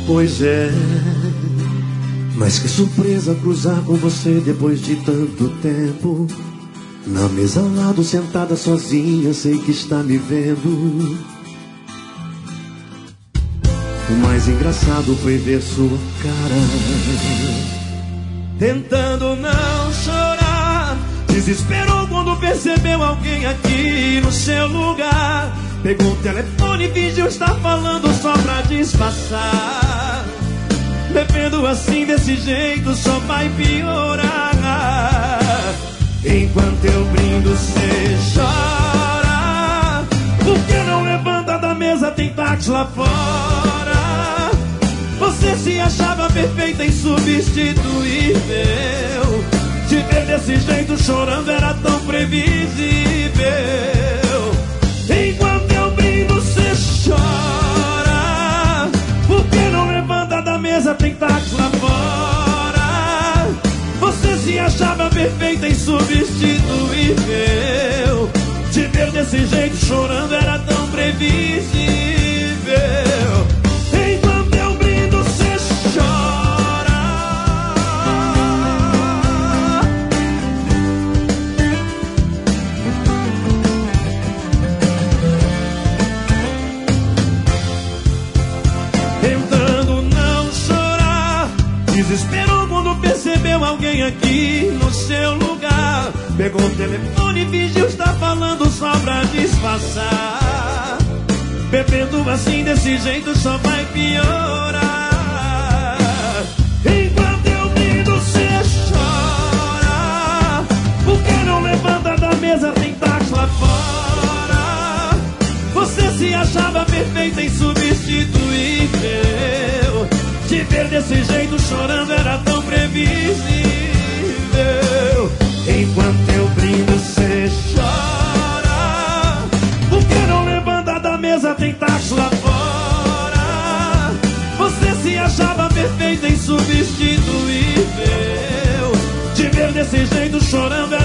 Pois é, mas que surpresa cruzar com você depois de tanto tempo. Na mesa ao lado, sentada sozinha, sei que está me vendo. O mais engraçado foi ver sua cara, tentando não chorar. Desesperou quando percebeu alguém aqui no seu lugar. Pegou o telefone e fingiu estar falando só pra disfarçar. Bebendo assim desse jeito só vai piorar. Enquanto eu brindo cê chora. Por que não levanta da mesa, tem táxi lá fora? Você se achava perfeita, insubstituível. Te ver desse jeito chorando era tão previsível. Enquanto eu brindo cê chora. Por que não levanta da mesa, tem táxi lá fora? Você se achava perfeita, insubstituível. Te ver desse jeito chorando era tão previsível. Enquanto eu brindo cê chora. Tentando não chorar. Desesperou quando percebeu alguém aqui no seu lugar. Pegou o telefone e fingiu estar falando só pra disfarçar. Bebendo assim desse jeito só vai piorar. Enquanto eu brindo cê chora. Por que não levanta da mesa, tem táxi lá fora? Você se achava perfeita, insubstituível. Te ver desse jeito chorando era tão previsível. Enquanto eu brindo cê chora. Por que não levanta da mesa, tem táxi lá fora? Você se achava perfeita, insubstituível. Te ver desse jeito chorando